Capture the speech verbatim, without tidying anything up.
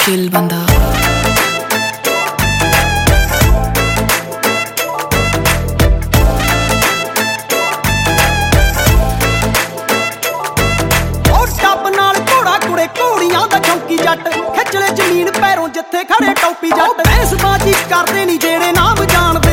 Chill बंदा। जट खिचले जमीन पैरों जिथे खड़े टोपी जट बैंसबाजी करते नी जेड़े नाम जान